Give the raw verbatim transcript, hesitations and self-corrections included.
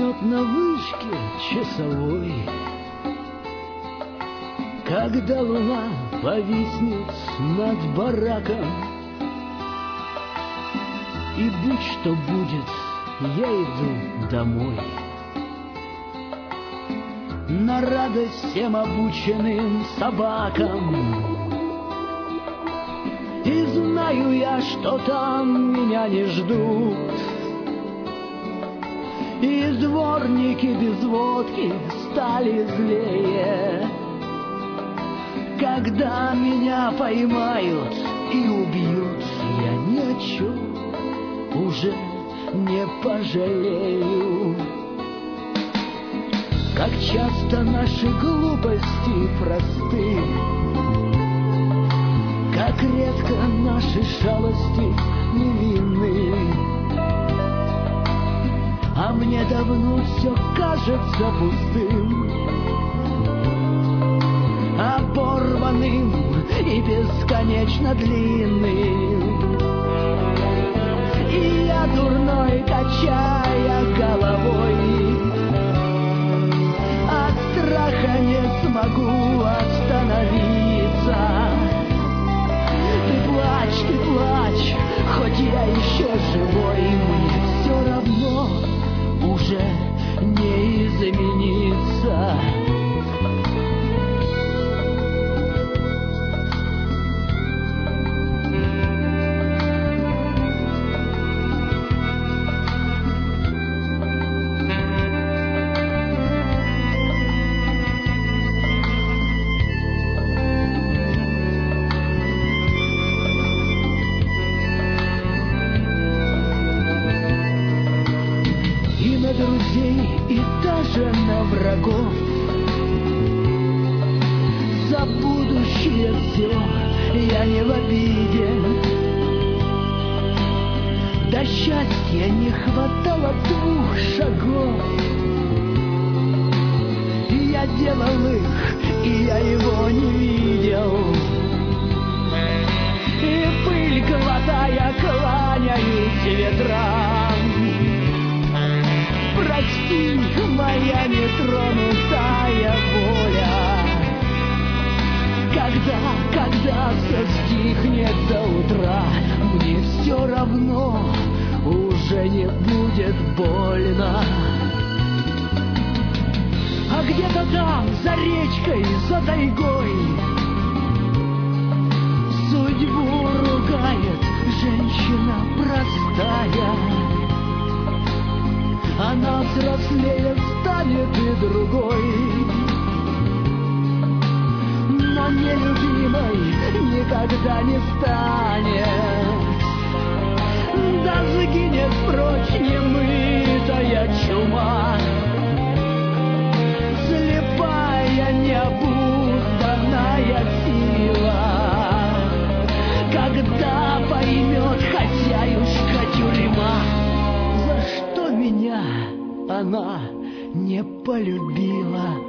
Поймет на вышке часовой, когда луна повиснет над бараком. И будь что будет, я иду домой. На радость всем обученным собакам. И знаю я, что там меня не ждут. И дворники без водки стали злее, когда меня поймают и убьют. Я ни о чем уже не пожалею. Как часто наши глупости просты, как редко наши шалости невинны. А мне давно все кажется пустым, оборванным и бесконечно длинным. И я дурной, качая головой, от страха не смогу остановиться. Ты плачь, ты плачь, хоть я еще живой. Мне все равно уже не измениться. Друзей и даже на врагов, за будущее все я не в обиде. До счастья не хватало двух шагов. Я делал их, и я его не видел. И пыль глотая кланяюсь ветрам. Прости, моя нетронутая воля. Когда, когда все стихнет до утра, мне все равно уже не будет больно. А где-то там, за речкой, за тайгой, судьбу ругает женщина простая. Она взрослее станет и другой, но нелюбимой никогда не станет. Да сгинет прочь немытая чума, слепая необузданная сила. Когда поймет хозяюшка тюрьма, за что меня она не полюбила.